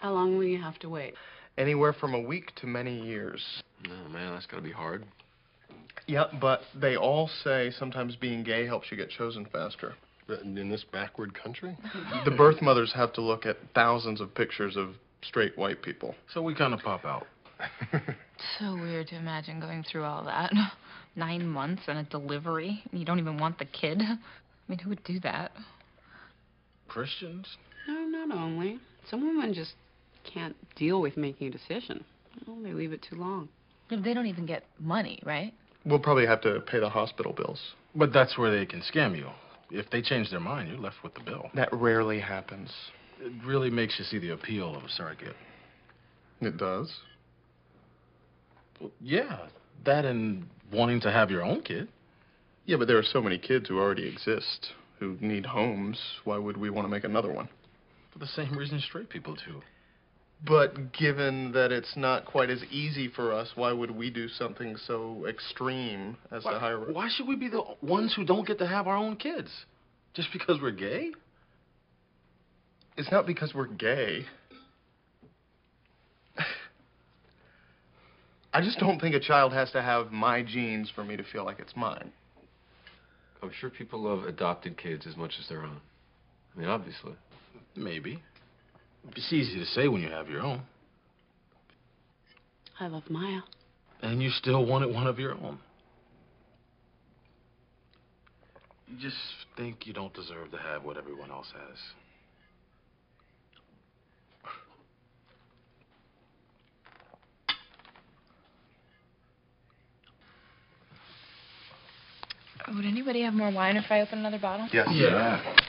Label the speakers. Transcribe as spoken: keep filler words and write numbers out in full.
Speaker 1: How long will you have to wait?
Speaker 2: Anywhere from a week to many years.
Speaker 3: Oh, man, that's gotta be hard.
Speaker 2: Yeah, but they all say sometimes being gay helps you get chosen faster.
Speaker 4: In this backward country?
Speaker 2: The birth mothers have to look at thousands of pictures of straight white people.
Speaker 5: So we kind of pop out.
Speaker 6: So weird to imagine going through all that. Nine months and a delivery, and you don't even want the kid. I mean, who would do that?
Speaker 5: Christians?
Speaker 1: No, not only. Some women just can't deal with making a decision. Well, they leave it too long.
Speaker 6: They don't even get money, right?
Speaker 2: We'll probably have to pay the hospital bills.
Speaker 5: But that's where they can scam you. If they change their mind, you're left with the bill.
Speaker 2: That rarely happens.
Speaker 5: It really makes you see the appeal of a surrogate.
Speaker 2: It does?
Speaker 5: Well, yeah, that and wanting to have your own kid.
Speaker 2: Yeah, but there are so many kids who already exist, who need homes. Why would we want to make another one?
Speaker 5: For the same reason straight people do.
Speaker 2: But given that it's not quite as easy for us, why would we do something so extreme as
Speaker 5: Why,
Speaker 2: to hire...
Speaker 5: why should we be the ones who don't get to have our own kids? Just because we're gay?
Speaker 2: It's not because we're gay. I just don't think a child has to have my genes for me to feel like it's mine.
Speaker 3: I'm sure people love adopted kids as much as their own. I mean, obviously.
Speaker 5: Maybe. It's easy to say when you have your own.
Speaker 1: I love Maya.
Speaker 5: And you still wanted one of your own. You just think you don't deserve to have what everyone else has.
Speaker 6: Would anybody have more wine if I open another bottle?
Speaker 2: Yes.
Speaker 5: Yeah.